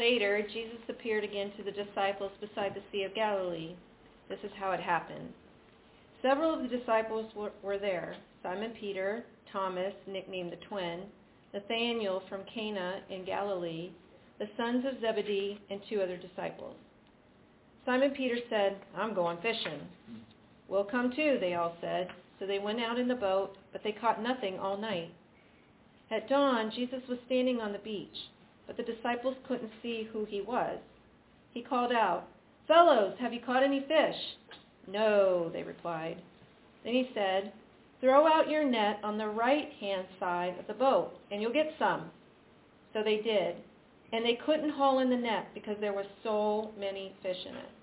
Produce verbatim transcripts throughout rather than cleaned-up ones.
Later, Jesus appeared again to the disciples beside the Sea of Galilee. This is how it happened. Several of the disciples were, were there. Simon Peter, Thomas, nicknamed the Twin, Nathanael from Cana in Galilee, the sons of Zebedee, and two other disciples. Simon Peter said, "I'm going fishing." "We'll come too," they all said. So they went out in the boat, but they caught nothing all night. At dawn, Jesus was standing on the beach, but the disciples couldn't see who he was. He called out, "Fellows, have you caught any fish?" "No," they replied. Then he said, "Throw out your net on the right-hand side of the boat, and you'll get some." So they did, and they couldn't haul in the net because there were so many fish in it.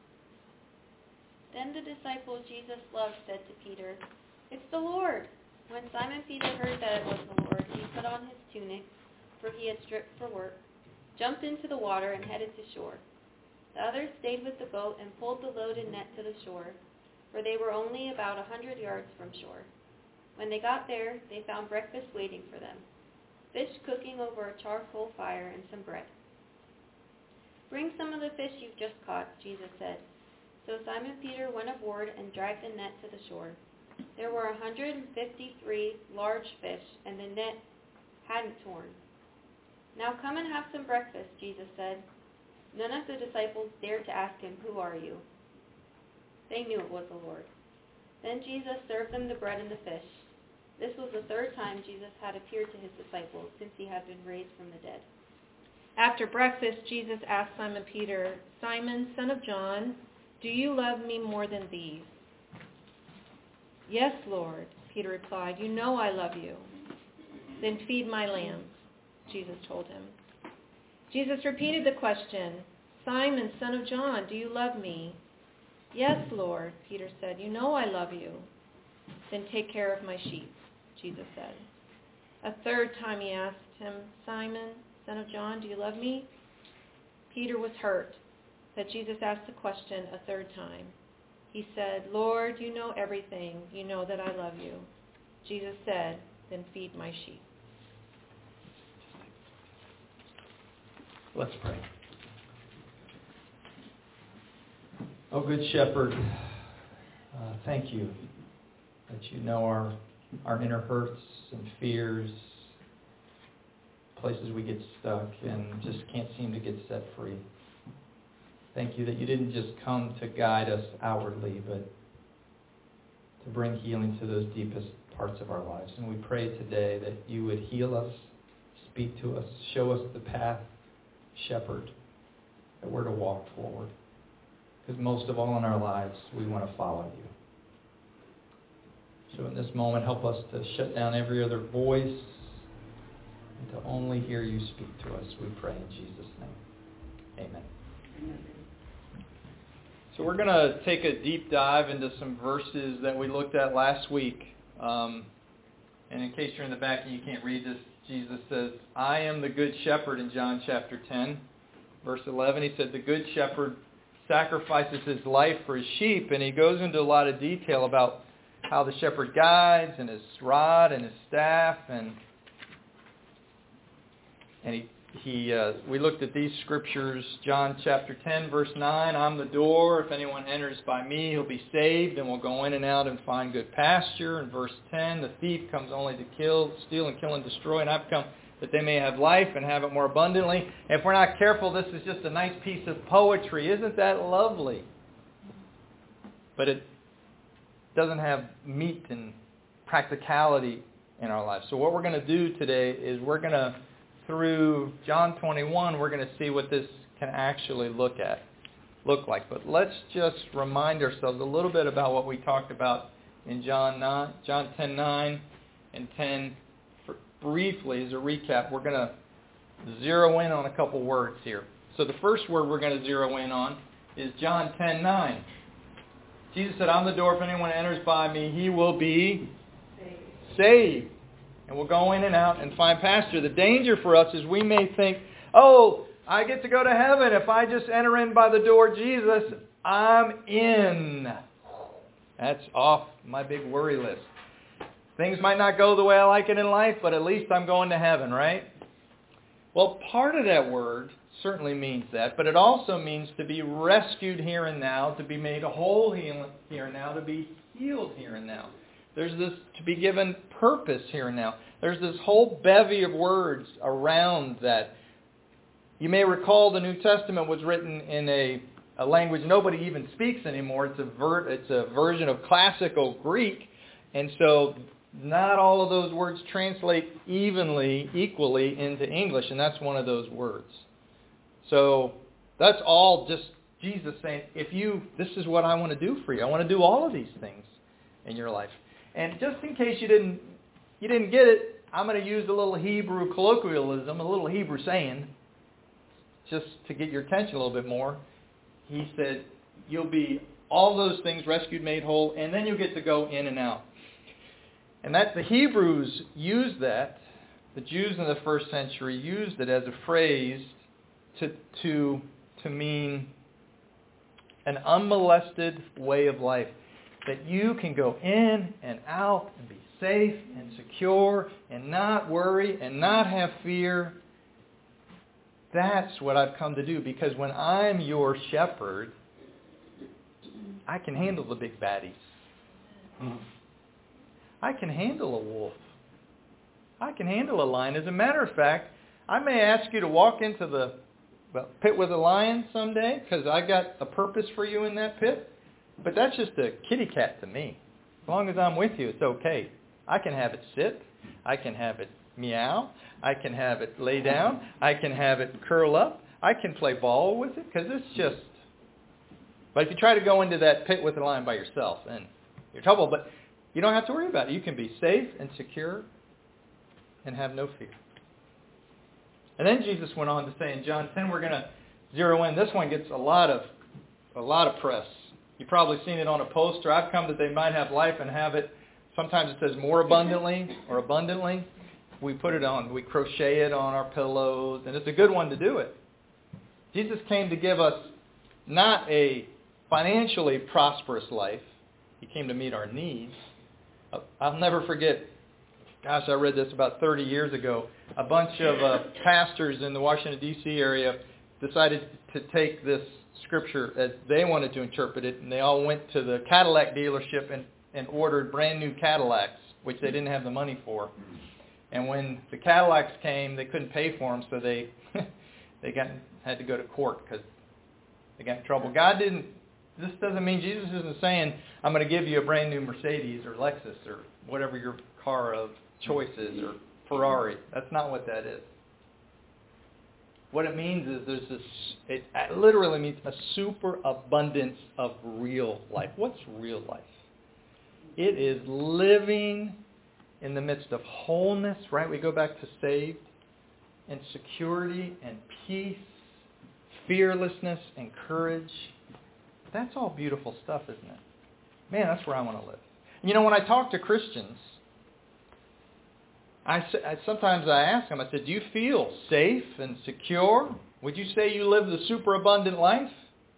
Then the disciple Jesus loved said to Peter, "It's the Lord." When Simon Peter heard that it was the Lord, he put on his tunic, for he had stripped for work, jumped into the water, and headed to shore. The others stayed with the boat and pulled the loaded net to the shore, for they were only about a hundred yards from shore. When they got there, they found breakfast waiting for them, fish cooking over a charcoal fire and some bread. "Bring some of the fish you've just caught," Jesus said. So Simon Peter went aboard and dragged the net to the shore. There were one hundred fifty-three large fish, and the net hadn't torn. "Now come and have some breakfast," Jesus said. None of the disciples dared to ask him, "Who are you?" They knew it was the Lord. Then Jesus served them the bread and the fish. This was the third time Jesus had appeared to his disciples since he had been raised from the dead. After breakfast, Jesus asked Simon Peter, "Simon, son of John, do you love me more than these?" "Yes, Lord," Peter replied. "You know I love you." "Then feed my lambs," Jesus told him. Jesus repeated the question, "Simon, son of John, do you love me?" "Yes, Lord," Peter said. "You know I love you." "Then take care of my sheep," Jesus said. A third time he asked him, "Simon, son of John, do you love me?" Peter was hurt that Jesus asked the question a third time. He said, "Lord, you know everything. You know that I love you." Jesus said, "Then feed my sheep." Let's pray. Oh, good shepherd, uh, thank you that you know our, our inner hurts and fears, places we get stuck and just can't seem to get set free. Thank you that you didn't just come to guide us outwardly, but to bring healing to those deepest parts of our lives. And we pray today that you would heal us, speak to us, show us the path, shepherd, that we're to walk forward. Because most of all in our lives, we want to follow you. So in this moment, help us to shut down every other voice and to only hear you speak to us. We pray in Jesus' name. Amen. Amen. So we're going to take a deep dive into some verses that we looked at last week. Um, and in case you're in the back and you can't read this, Jesus says, "I am the good shepherd" in John chapter ten. Verse eleven, he said, "The good shepherd sacrifices his life for his sheep." And he goes into a lot of detail about how the shepherd guides and his rod and his staff. And and he He, uh, we looked at these scriptures, John chapter ten, verse nine, "I'm the door. If anyone enters by me, he'll be saved and will go in and out and find good pasture." And verse ten, "The thief comes only to kill, steal, and kill and destroy, and I've come that they may have life and have it more abundantly." If we're not careful, this is just a nice piece of poetry. Isn't that lovely? But it doesn't have meat and practicality in our lives. So what we're going to do today is we're going to through John twenty-one, we're going to see what this can actually look at, look like. But let's just remind ourselves a little bit about what we talked about in John nine, John ten nine and ten. For briefly, as a recap, we're going to zero in on a couple words here. So the first word we're going to zero in on is John ten nine. Jesus said, "I'm the door. If anyone enters by me, he will be saved." saved. And we'll go in and out and find pasture. The danger for us is we may think, "Oh, I get to go to heaven if I just enter in by the door, Jesus, I'm in." That's off my big worry list. Things might not go the way I like it in life, but at least I'm going to heaven, right? Well, part of that word certainly means that, but it also means to be rescued here and now, to be made whole here and now, to be healed here and now. There's this to be given purpose here and now. There's this whole bevy of words around that. You may recall the New Testament was written in a, a language nobody even speaks anymore. It's a, ver, it's a version of classical Greek, and so not all of those words translate evenly, equally into English, and that's one of those words. So that's all just Jesus saying, if you, this is what I want to do for you. I want to do all of these things in your life. And just in case you didn't you didn't get it, I'm going to use a little Hebrew colloquialism, a little Hebrew saying, just to get your attention a little bit more. He said, you'll be all those things rescued, made whole, and then you'll get to go in and out. And that the Hebrews used that, the Jews in the first century used it as a phrase to to to mean an unmolested way of life. That you can go in and out and be safe and secure and not worry and not have fear. That's what I've come to do, because when I'm your shepherd, I can handle the big baddies. I can handle a wolf. I can handle a lion. As a matter of fact, I may ask you to walk into the well, pit with a lion someday, because I got a purpose for you in that pit. But that's just a kitty cat to me. As long as I'm with you, it's okay. I can have it sit. I can have it meow. I can have it lay down. I can have it curl up. I can play ball with it, because it's just... But if you try to go into that pit with a lion by yourself, then you're in trouble. But you don't have to worry about it. You can be safe and secure and have no fear. And then Jesus went on to say in John ten, we're going to zero in. This one gets a lot of a lot of press. You've probably seen it on a poster. I've come that they might have life and have it. Sometimes it says more abundantly or abundantly. We put it on, we crochet it on our pillows, and it's a good one to do it. Jesus came to give us not a financially prosperous life. He came to meet our needs. I'll never forget, gosh, I read this about thirty years ago. A bunch of uh, pastors in the Washington, D C area decided to take this scripture as they wanted to interpret it, and they all went to the Cadillac dealership and, and ordered brand new Cadillacs, which they didn't have the money for. And when the Cadillacs came, they couldn't pay for them, so they they got had to go to court because they got in trouble. God didn't. This doesn't mean Jesus isn't saying, I'm going to give you a brand new Mercedes or Lexus or whatever your car of choice is, or Ferrari. That's not what that is. What it means is there's this, it literally means a superabundance of real life. What's real life? It is living in the midst of wholeness, right? We go back to saved, and security and peace, fearlessness and courage. That's all beautiful stuff, isn't it? Man, that's where I want to live. You know, when I talk to Christians, I, I sometimes I ask them, I said, do you feel safe and secure? Would you say you live the superabundant life?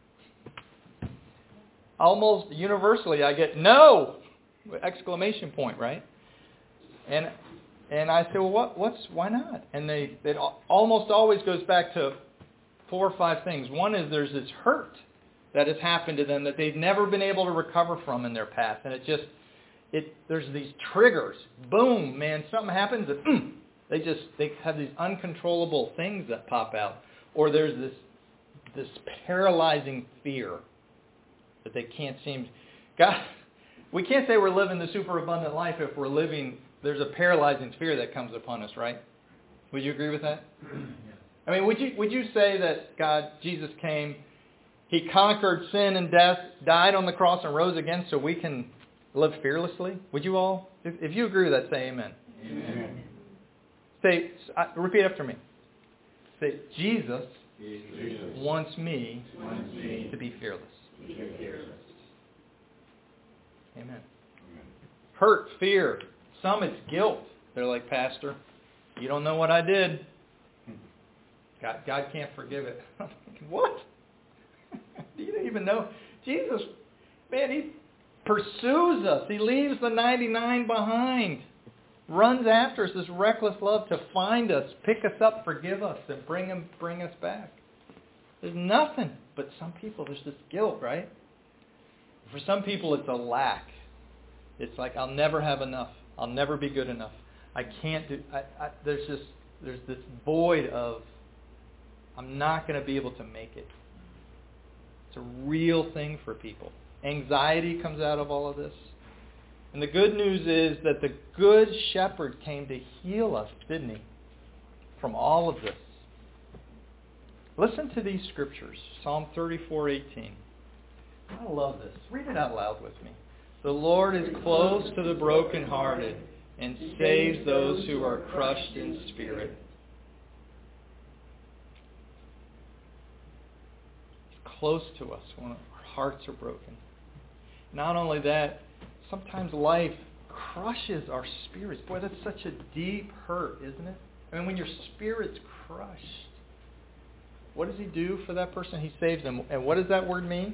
Almost universally I get, no! Exclamation point, right? And and I say, well, what, what's, why not? And they it almost always goes back to four or five things. One is there's this hurt that has happened to them that they've never been able to recover from in their past. And it just, it there's these triggers. Boom, man, something happens and mm, they just, they have these uncontrollable things that pop out. Or there's this this paralyzing fear that they can't seem, God, we can't say we're living the superabundant life if we're living, there's a paralyzing fear that comes upon us, right? Would you agree with that? I mean, would you would you say that God, Jesus came, He conquered sin and death, died on the cross and rose again so we can live fearlessly? Would you all? If, if you agree with that, say amen. Amen. Say, uh, repeat after me. Say, Jesus, Jesus wants, me wants me to be fearless. To be fearless. Amen. Amen. Hurt, fear. Some it's guilt. They're like, Pastor, you don't know what I did. God, God can't forgive it. What? Do you even know? Jesus, man, He pursues us. He leaves the ninety-nine behind. runs after us, this reckless love to find us, pick us up, forgive us, and bring him, bring us back. There's nothing. But some people, there's this guilt, right? For some people, it's a lack. It's like, I'll never have enough. I'll never be good enough. I can't do, I, I, there's just, there's this void of, I'm not going to be able to make it. It's a real thing for people. Anxiety comes out of all of this. And the good news is that the good shepherd came to heal us, didn't he? From all of this. Listen to these scriptures. Psalm thirty-four eighteen. I love this. Read it out loud with me. The Lord is close to the brokenhearted and saves those who are crushed in spirit. He's close to us when our hearts are broken. Not only that, sometimes life crushes our spirits. Boy, that's such a deep hurt, isn't it? I mean, when your spirit's crushed, what does he do for that person? He saves them. And what does that word mean?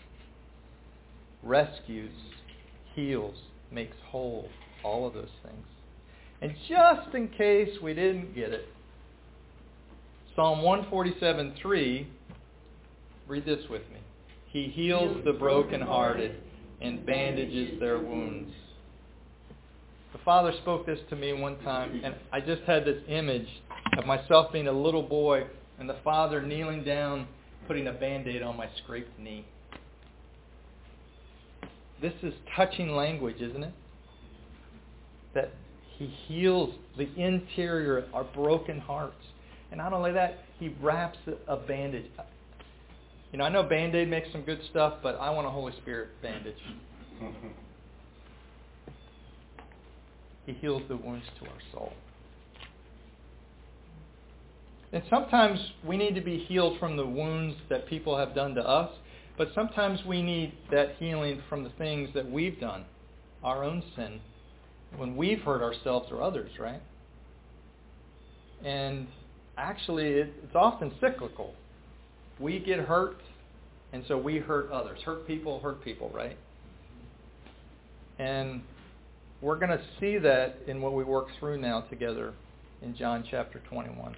Rescues, heals, makes whole, all of those things. And just in case we didn't get it, Psalm one forty-seven three, read this with me. He heals the brokenhearted and bandages their wounds. The Father spoke this to me one time, and I just had this image of myself being a little boy and the Father kneeling down, putting a Band-Aid on my scraped knee. This is touching language, isn't it? That he heals the interior, our broken hearts. And not only that, he wraps a bandage. You know, I know Band-Aid makes some good stuff, but I want a Holy Spirit bandage. He heals the wounds to our soul. And sometimes we need to be healed from the wounds that people have done to us, but sometimes we need that healing from the things that we've done, our own sin, when we've hurt ourselves or others, right? And actually, it, it's often cyclical. We get hurt, and so we hurt others. Hurt people, hurt people, right? And we're going to see that in what we work through now together in John chapter twenty-one.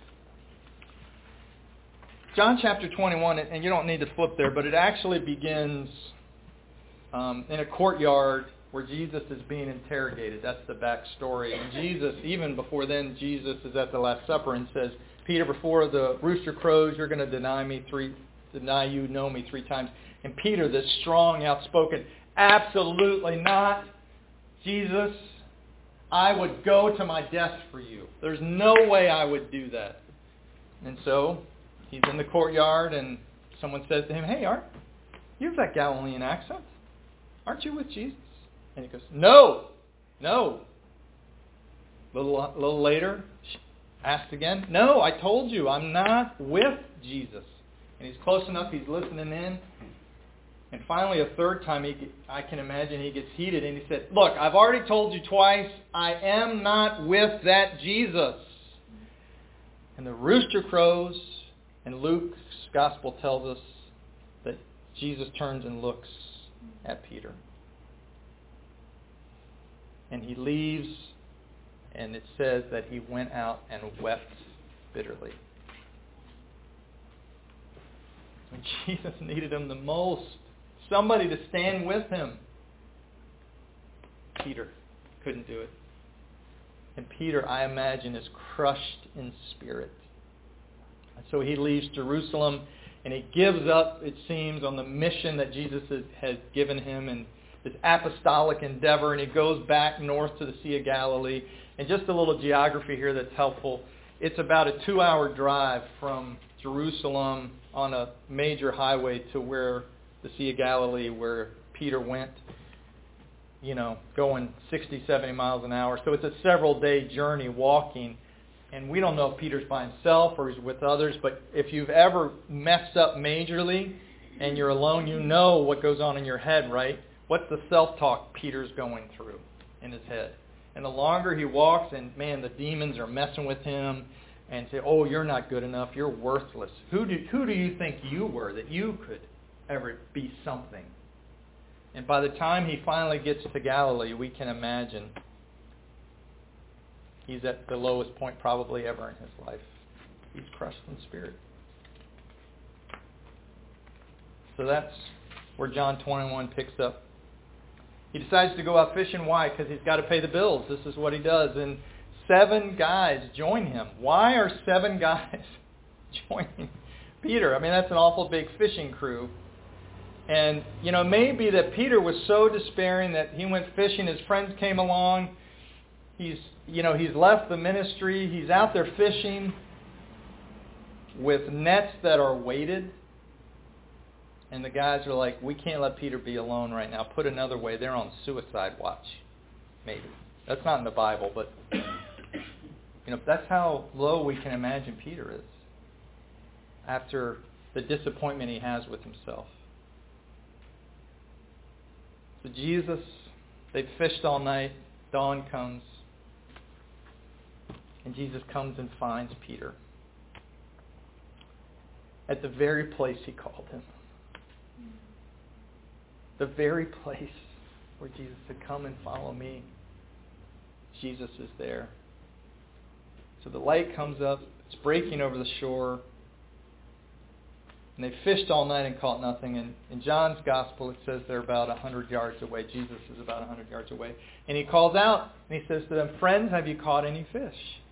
John chapter twenty-one, and you don't need to flip there, but it actually begins um, in a courtyard where Jesus is being interrogated. That's the backstory. And Jesus, even before then, Jesus is at the Last Supper and says, Peter, before the rooster crows, you're going to deny me three, deny you know me three times. And Peter, this strong, outspoken, absolutely not. Jesus, I would go to my death for you. There's no way I would do that. And so he's in the courtyard, and someone says to him, hey, aren't you have that Galilean accent? Aren't you with Jesus? And he goes, no, no. A little, a little later, asked again, no, I told you, I'm not with Jesus. And he's close enough, he's listening in. And finally, a third time, he, I can imagine he gets heated, and he said, look, I've already told you twice, I am not with that Jesus. And the rooster crows, and Luke's gospel tells us that Jesus turns and looks at Peter. And he leaves, and it says that he went out and wept bitterly. When Jesus needed him the most, somebody to stand with him, Peter couldn't do it. And Peter, I imagine, is crushed in spirit. And so he leaves Jerusalem, and he gives up, it seems, on the mission that Jesus has given him and this apostolic endeavor, and he goes back north to the Sea of Galilee. And just a little geography here that's helpful. It's about a two-hour drive from Jerusalem on a major highway to where the Sea of Galilee, where Peter went, you know, going sixty, seventy miles an hour. So it's a several-day journey walking. And we don't know if Peter's by himself or he's with others, but if you've ever messed up majorly and you're alone, you know what goes on in your head, right? What's the self-talk Peter's going through in his head? And the longer he walks, and man, the demons are messing with him and say, oh, you're not good enough, you're worthless. Who do, who do you think you were that you could ever be something? And by the time he finally gets to Galilee, we can imagine He's at the lowest point probably ever in his life. He's crushed in spirit. So that's where John twenty-one picks up. He decides to go out fishing. Why? Because he's got to pay the bills. This is what he does. And seven guys join him. Why are seven guys joining Peter? I mean, that's an awful big fishing crew. And, you know, it may be that Peter was so despairing that he went fishing. His friends came along. He's, you know, he's left the ministry. He's out there fishing with nets that are weighted. And the guys are like, we can't let Peter be alone right now. Put another way, they're on suicide watch. Maybe. That's not in the Bible, but you know, that's how low we can imagine Peter is after the disappointment he has with himself. So Jesus, they've fished all night. Dawn comes. And Jesus comes and finds Peter at the very place he called him. The very place where Jesus said, come and follow me. Jesus is there. So the light comes up. It's breaking over the shore. And they fished all night and caught nothing. And in John's gospel, it says they're about one hundred yards away. Jesus is about one hundred yards away. And he calls out and he says to them, friends, have you caught any fish?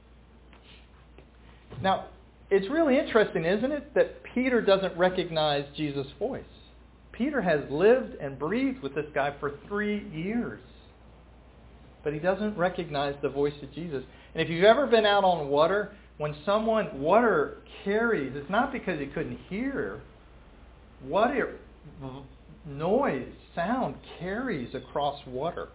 Now, it's really interesting, isn't it, that Peter doesn't recognize Jesus' voice. Peter has lived and breathed with this guy for three years. But he doesn't recognize the voice of Jesus. And if you've ever been out on water, when someone, water carries, it's not because he couldn't hear. Water, noise, sound carries across water.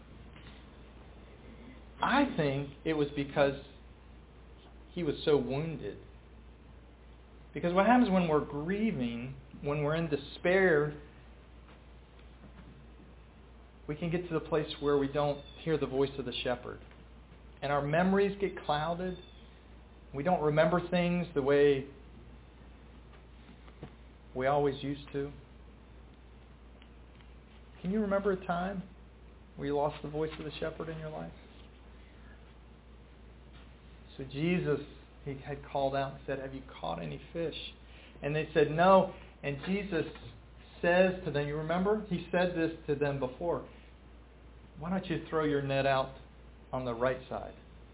I think it was because he was so wounded. Because what happens when we're grieving, when we're in despair, we can get to the place where we don't hear the voice of the shepherd. And our memories get clouded. We don't remember things the way we always used to. Can you remember a time where you lost the voice of the shepherd in your life? So Jesus, he had called out and said, have you caught any fish? And they said, no. And Jesus says to them, you remember? He said this to them before. Why don't you throw your net out on the right side?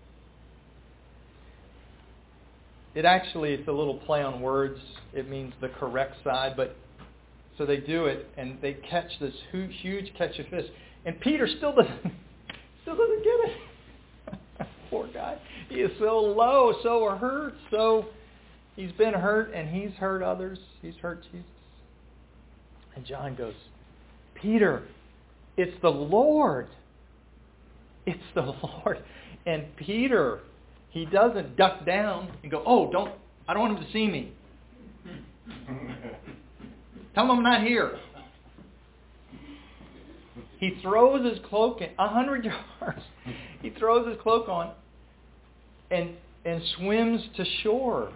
It actually, it's a little play on words. It means the correct side. But so they do it, and they catch this huge catch of fish. And Peter still doesn't, still doesn't get it. Poor guy. He is so low, so hurt, so he's been hurt, and he's hurt others. He's hurt Jesus. And John goes, Peter, it's the Lord. It's the Lord. And Peter, he doesn't duck down and go, oh, don't, I don't want him to see me. Tell him I'm not here. He throws his cloak in, a hundred yards. He throws his cloak on and, and swims to shore.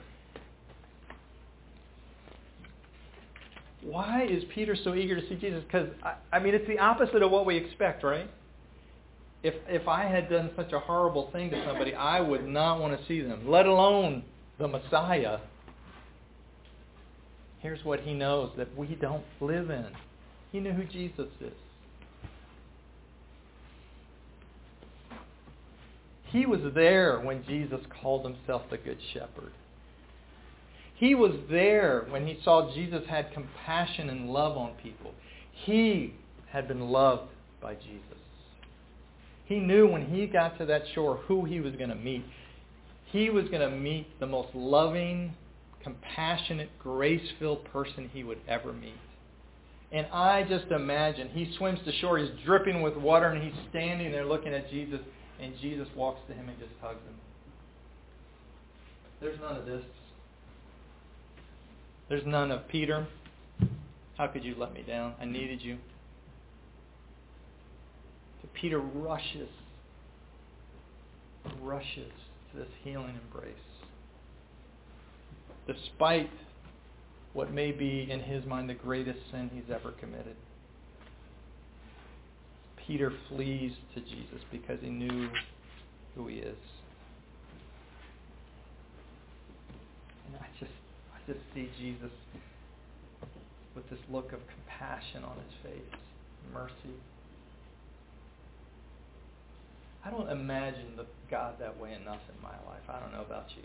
Why is Peter so eager to see Jesus? Because, I, I mean, it's the opposite of what we expect, right? If if I had done such a horrible thing to somebody, I would not want to see them, let alone the Messiah. Here's what he knows that we don't live in. He knew who Jesus is. He was there when Jesus called himself the Good Shepherd. He was there when he saw Jesus had compassion and love on people. He had been loved by Jesus. He knew when he got to that shore who he was going to meet. He was going to meet the most loving, compassionate, grace-filled person he would ever meet. And I just imagine, he swims to shore, he's dripping with water, and he's standing there looking at Jesus, and Jesus walks to him and just hugs him. There's none of this. There's none of, Peter, how could you let me down? I needed you. So Peter rushes, rushes to this healing embrace. Despite what may be, in his mind, the greatest sin he's ever committed. Peter flees to Jesus because he knew who he is. And I just, I just see Jesus with this look of compassion on his face, mercy. I don't imagine the God that way enough in my life. I don't know about you.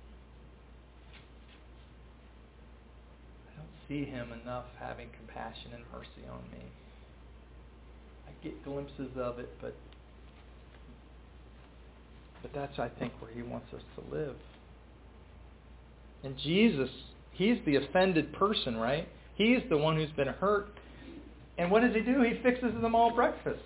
I don't see him enough having compassion and mercy on me. I get glimpses of it, but but that's, I think, where he wants us to live. And Jesus, he's the offended person, right? He's the one who's been hurt. And what does he do? He fixes them all breakfast.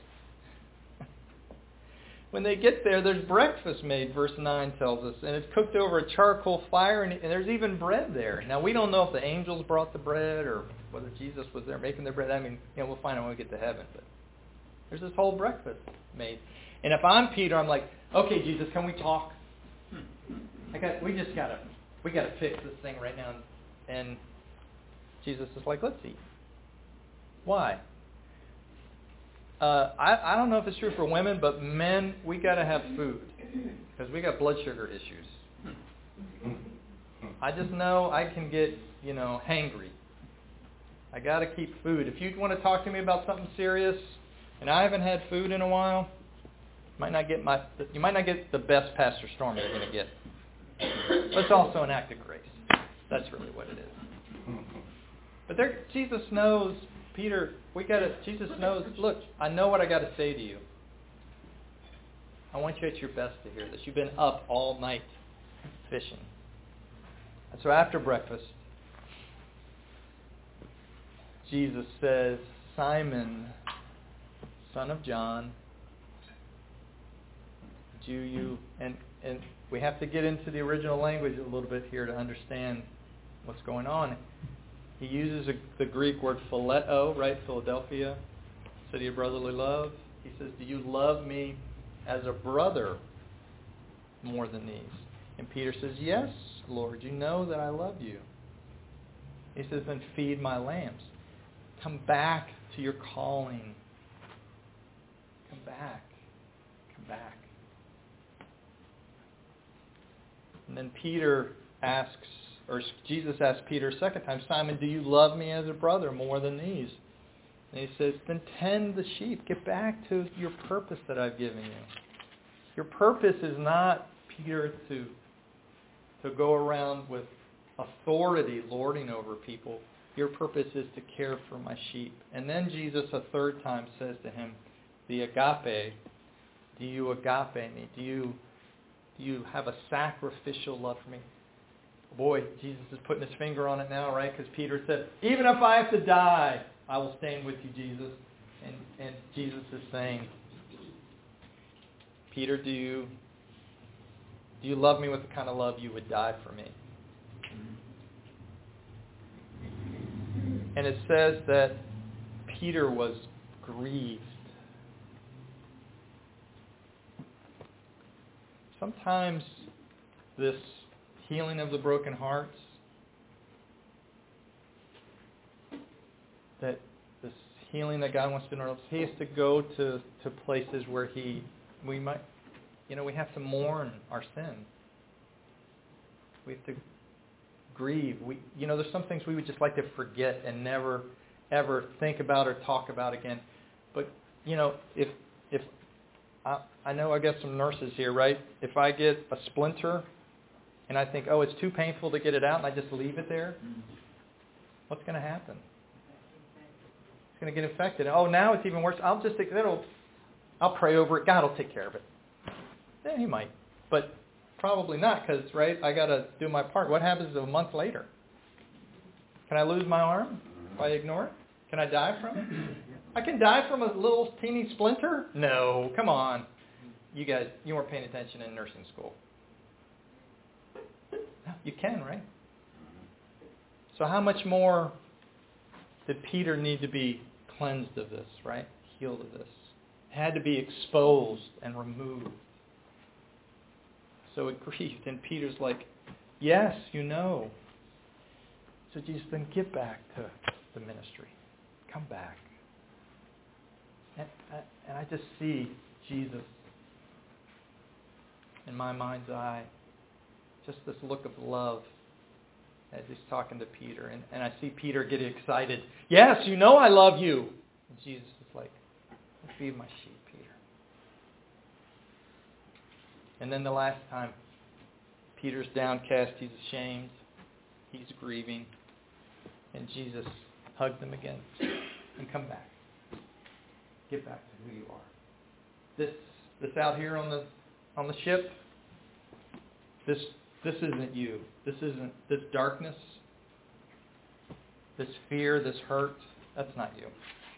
When they get there, there's breakfast made, verse nine tells us, and it's cooked over a charcoal fire, and, and there's even bread there. Now, we don't know if the angels brought the bread or whether Jesus was there making the bread. I mean, you know, we'll find out when we get to heaven. But there's this whole breakfast made. And if I'm Peter, I'm like, okay, Jesus, can we talk? I got, we just gotta, we gotta fix this thing right now. And Jesus is like, let's eat. Why? Uh, I, I don't know if it's true for women, but men, we got to have food because we got blood sugar issues. I just know I can get, you know, hangry. I got to keep food. If you want to talk to me about something serious, and I haven't had food in a while, might not get my, you might not get the best Pastor Storm you're going to get. But it's also an act of grace. That's really what it is. But there, Jesus knows. Peter, we got to, Jesus knows, look, I know what I got to say to you. I want you at your best to hear this. You've been up all night fishing. And so after breakfast, Jesus says, Simon, son of John, do you, and, and we have to get into the original language a little bit here to understand what's going on. He uses a, the Greek word phileo, right? Philadelphia, city of brotherly love. He says, do you love me as a brother more than these? And Peter says, yes, Lord, you know that I love you. He says, then feed my lambs. Come back to your calling. Come back. Come back. And then Peter asks, or Jesus asked Peter a second time, Simon, do you love me as a brother more than these? And he says, then tend the sheep. Get back to your purpose that I've given you. Your purpose is not, Peter, to, to go around with authority lording over people. Your purpose is to care for my sheep. And then Jesus a third time says to him, the agape, do you agape me? Do you, do you have a sacrificial love for me? Boy, Jesus is putting his finger on it now, right? Because Peter said, even if I have to die, I will stand with you, Jesus. And, and Jesus is saying, Peter, do you, do you love me with the kind of love you would die for me? And it says that Peter was grieved. Sometimes this healing of the broken hearts, that this healing that God wants to know, he has to go to, to places where he, we might, you know, we have to mourn our sin. We have to grieve. We, you know, there's some things we would just like to forget and never, ever think about or talk about again. But, you know, if, if, I, I know I got some nurses here, right? If I get a splinter and I think, oh, it's too painful to get it out, and I just leave it there, what's going to happen? It's going to get infected. Oh, now it's even worse. I'll just think that'll, I'll pray over it. God will take care of it. Yeah, he might, but probably not, because right, I got to do my part. What happens a month later? Can I lose my arm if I ignore it? Can I die from it? I can die from a little teeny splinter? No, come on. You guys, you weren't paying attention in nursing school. You can, right? So how much more did Peter need to be cleansed of this, right? Healed of this. Had to be exposed and removed. So it grieved, and Peter's like, yes, you know. So Jesus, then get back to the ministry. Come back. And, and I just see Jesus in my mind's eye. Just this look of love as he's talking to Peter. And, and I see Peter get excited. Yes, you know I love you. And Jesus is like, feed my sheep, Peter. And then the last time, Peter's downcast, he's ashamed, he's grieving, and Jesus hugged him again. And come back. Get back to who you are. This this out here on the on the ship, this this isn't you. This isn't this darkness, this fear, this hurt, that's not you.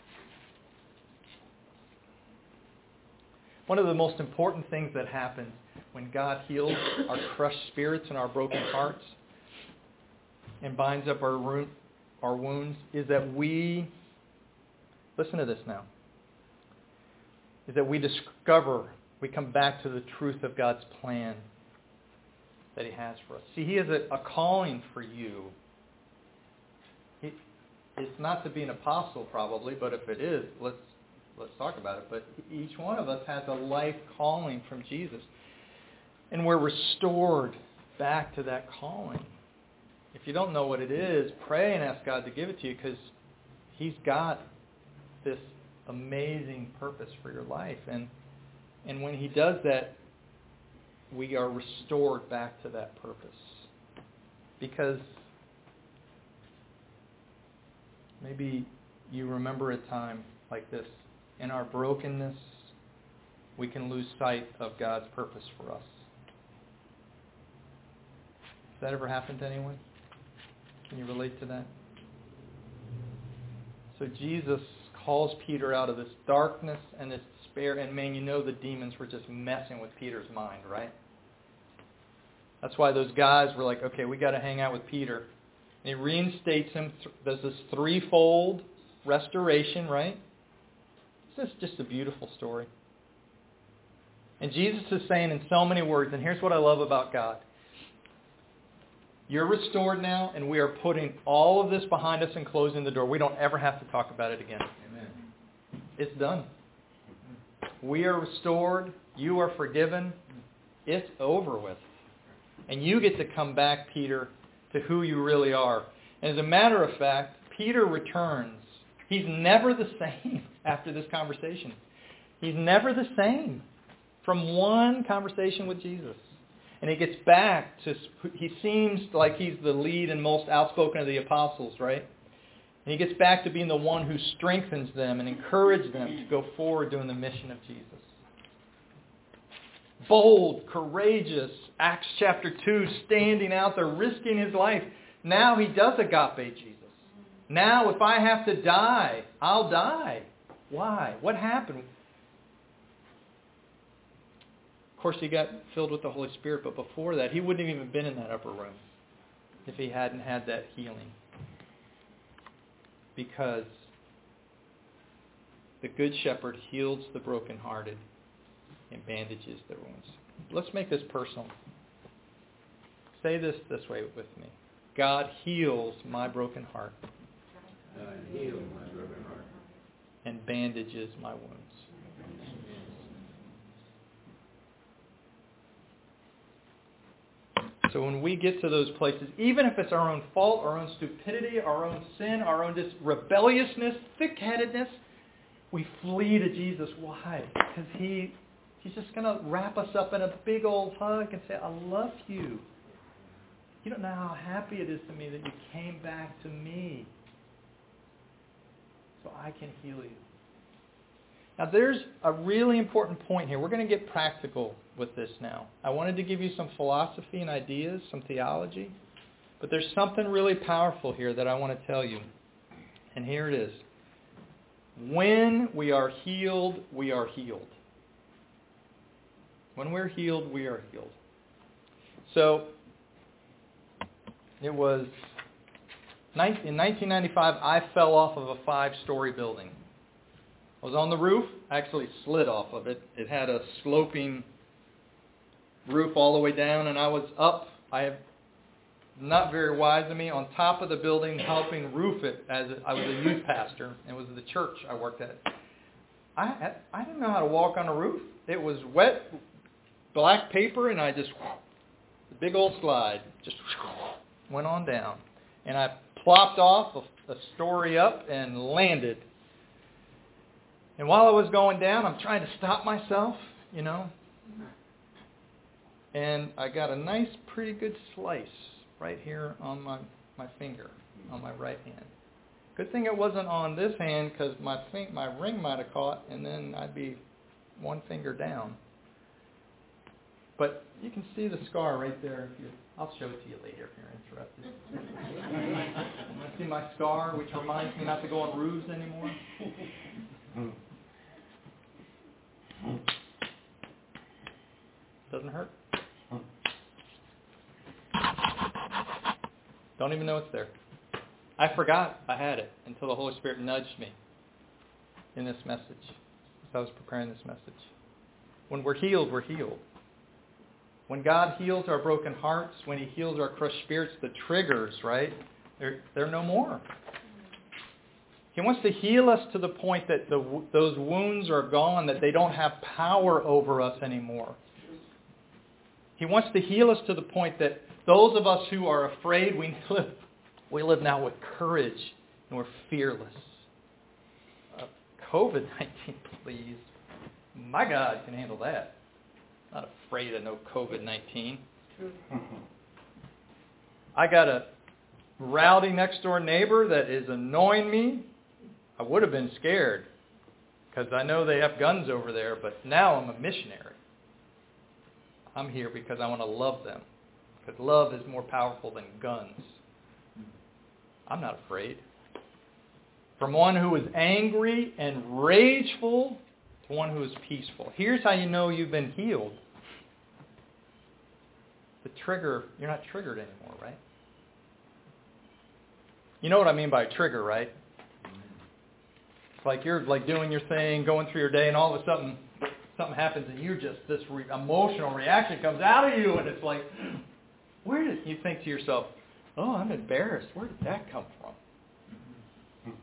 One of the most important things that happens when God heals our crushed spirits and our broken hearts and binds up our wound, our wounds is that we, listen to this now, is that we discover, we come back to the truth of God's plan that He has for us. See, He has a, a calling for you. He, it's not to be an apostle probably, but if it is, let's let's talk about it. But each one of us has a life calling from Jesus. And we're restored back to that calling. If you don't know what it is, pray and ask God to give it to you, because He's got this amazing purpose for your life. And and when He does that, we are restored back to that purpose. Because maybe you remember a time like this. In our brokenness, we can lose sight of God's purpose for us. Has that ever happened to anyone? Can you relate to that? So Jesus calls Peter out of this darkness and this despair, and man, you know the demons were just messing with Peter's mind, right? That's why those guys were like, okay, we got to hang out with Peter. And he reinstates him. There's this threefold restoration, right? This is just a beautiful story. And Jesus is saying in so many words, and here's what I love about God. You're restored now, and we are putting all of this behind us and closing the door. We don't ever have to talk about it again. Amen. It's done. We are restored. You are forgiven. It's over with. And you get to come back, Peter, to who you really are. And as a matter of fact, Peter returns. He's never the same after this conversation. He's never the same from one conversation with Jesus. And he gets back to, he seems like he's the lead and most outspoken of the apostles, right? And he gets back to being the one who strengthens them and encourages them to go forward doing the mission of Jesus. Bold, courageous, Acts chapter two, standing out there, risking his life. Now he does agape Jesus. Now if I have to die, I'll die. Why? What happened? Of course, he got filled with the Holy Spirit, but before that, he wouldn't have even been in that upper room if he hadn't had that healing. Because the Good Shepherd heals the brokenhearted and bandages their wounds. Let's make this personal. Say this this way with me. God heals my broken heart. God heals my broken heart. And bandages my wounds. So when we get to those places, even if it's our own fault, our own stupidity, our own sin, our own dis- rebelliousness, thick-headedness, we flee to Jesus. Why? Because he, he's just going to wrap us up in a big old hug and say, I love you. You don't know how happy it is to me that you came back to me so I can heal you. Now there's a really important point here. We're going to get practical with this now. I wanted to give you some philosophy and ideas, some theology, but there's something really powerful here that I want to tell you. And here it is. When we are healed, we are healed. When we're healed, we are healed. So, it was, in nineteen ninety-five, I fell off of a five-story building. I was on the roof. I actually slid off of it. It had a sloping roof all the way down, and I was up. I have, not very wise of me, on top of the building helping roof it as a, I was a youth pastor. It was the church I worked at. I, I didn't know how to walk on a roof. It was wet, black paper, and I just, the big old slide, just, went on down. And I plopped off a, a story up and landed. And while I was going down, I'm trying to stop myself, you know. And I got a nice, pretty good slice right here on my, my finger, on my right hand. Good thing it wasn't on this hand because my fin- my ring might have caught and then I'd be one finger down. But you can see the scar right there. If you, I'll show it to you later if you're interested. Want to see my scar, which reminds me not to go on roofs anymore? Doesn't hurt. Don't even know it's there. I forgot I had it until the Holy Spirit nudged me in this message as I was preparing this message. When we're healed, we're healed. When God heals our broken hearts, when He heals our crushed spirits, the triggers, right, they're, they're no more. He wants to heal us to the point that the, those wounds are gone, that they don't have power over us anymore. He wants to heal us to the point that those of us who are afraid, we live, we live now with courage and we're fearless. Uh, covid nineteen, please. My God can handle that. I'm not afraid of no covid nineteen. I got a rowdy next door neighbor that is annoying me. I would have been scared because I know they have guns over there, but now I'm a missionary. I'm here because I want to love them. Because love is more powerful than guns. I'm not afraid. From one who is angry and rageful to one who is peaceful. Here's how you know you've been healed. The trigger, you're not triggered anymore, right? You know what I mean by trigger, right? It's like you're like doing your thing, going through your day, and all of a sudden something happens and you're just, this re- emotional reaction comes out of you, and it's like, where did you think to yourself, oh, I'm embarrassed. Where did that come from?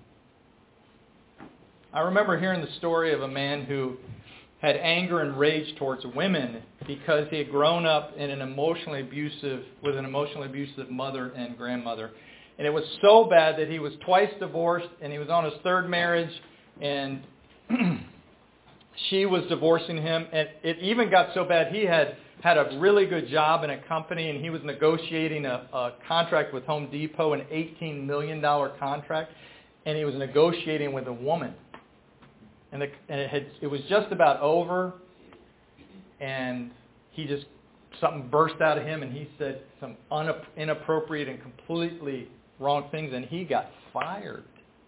I remember hearing the story of a man who had anger and rage towards women because he had grown up in an emotionally abusive, with an emotionally abusive mother and grandmother. And it was so bad that he was twice divorced, and he was on his third marriage, and she was divorcing him. And it even got so bad he had had a really good job in a company, and he was negotiating a, a contract with Home Depot, an eighteen million dollars contract, and he was negotiating with a woman. And, the, and it, had, it was just about over, and he just, something burst out of him, and he said some un, inappropriate and completely wrong things, and he got fired.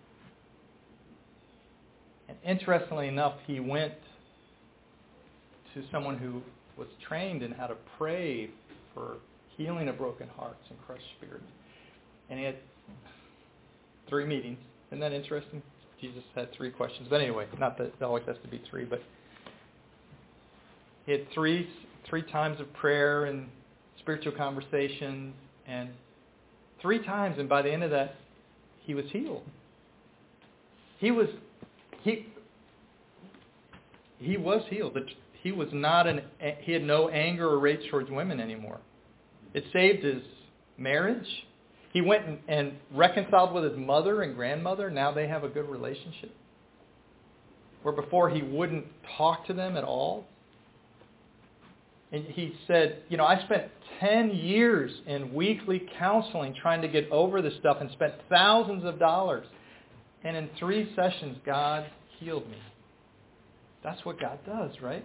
And interestingly enough, he went to someone who was trained in how to pray for healing of broken hearts and crushed spirits. And he had three meetings. Isn't that interesting? Jesus had three questions. But anyway, not that it always has to be three, but he had three three times of prayer and spiritual conversations, and three times, and by the end of that, he was healed. He was he he was healed. He was not an he had no anger or rage towards women anymore. It saved his marriage. He went and, and reconciled with his mother and grandmother. Now they have a good relationship. Where before he wouldn't talk to them at all. And he said, you know, I spent ten years in weekly counseling trying to get over this stuff and spent thousands of dollars. And in three sessions, God healed me. That's what God does, right?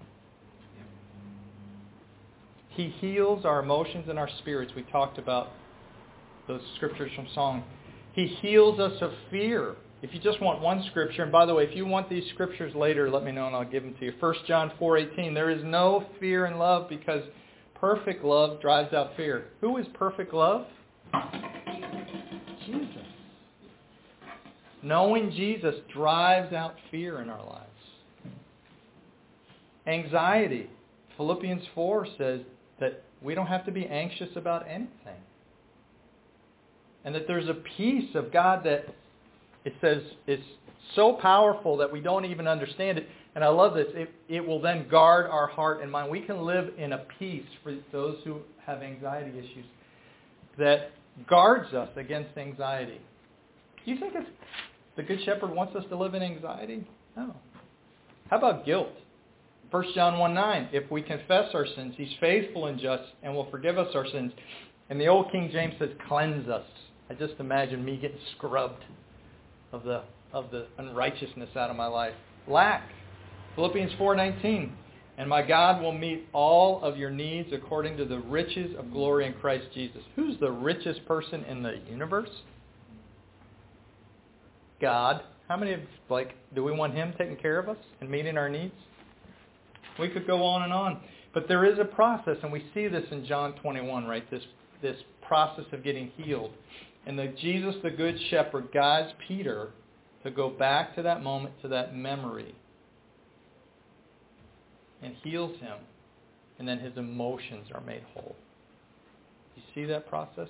He heals our emotions and our spirits. We talked about those scriptures from Song. He heals us of fear. If you just want one scripture, and by the way, if you want these scriptures later, let me know and I'll give them to you. First John four eighteen, there is no fear in love because perfect love drives out fear. Who is perfect love? Jesus. Knowing Jesus drives out fear in our lives. Anxiety. Philippians four says that we don't have to be anxious about anything. And that there's a peace of God that it says is so powerful that we don't even understand it. And I love this. It, it will then guard our heart and mind. We can live in a peace for those who have anxiety issues that guards us against anxiety. Do you think it's, the Good Shepherd wants us to live in anxiety? No. How about guilt? First John one nine, if we confess our sins, He's faithful and just and will forgive us our sins. And the old King James says, cleanse us. I just imagine me getting scrubbed of the of the unrighteousness out of my life. Lack. Philippians four nineteen, and my God will meet all of your needs according to the riches of glory in Christ Jesus. Who's the richest person in the universe? God. How many of, like, do we want Him taking care of us and meeting our needs? We could go on and on. But there is a process, and we see this in John twenty-one, right? This this process of getting healed. And the Jesus, the Good Shepherd, guides Peter to go back to that moment, to that memory, and heals him. And then his emotions are made whole. You see that process?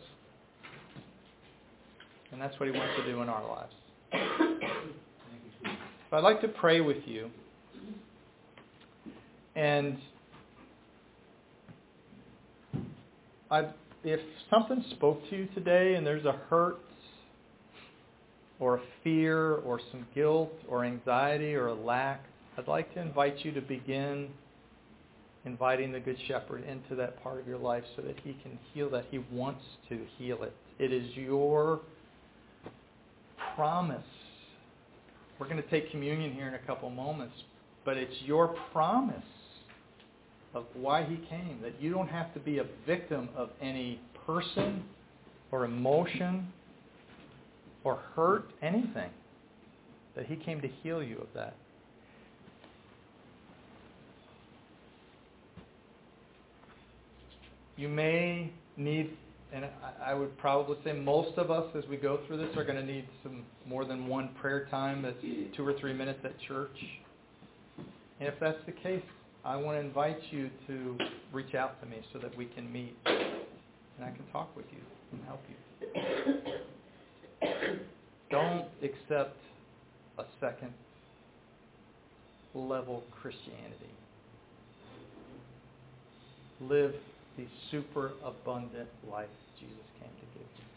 And that's what He wants to do in our lives. So I'd like to pray with you. And I, if something spoke to you today and there's a hurt or a fear or some guilt or anxiety or a lack, I'd like to invite you to begin inviting the Good Shepherd into that part of your life so that He can heal that. He wants to heal it. It is your promise. We're going to take communion here in a couple moments, but it's your promise of why He came, that you don't have to be a victim of any person or emotion or hurt, anything, that He came to heal you of that. You may need, and I would probably say most of us as we go through this are going to need some more than one prayer time that's two or three minutes at church. And if that's the case, I want to invite you to reach out to me so that we can meet and I can talk with you and help you. Don't accept a second level Christianity. Live the super abundant life Jesus came to give you.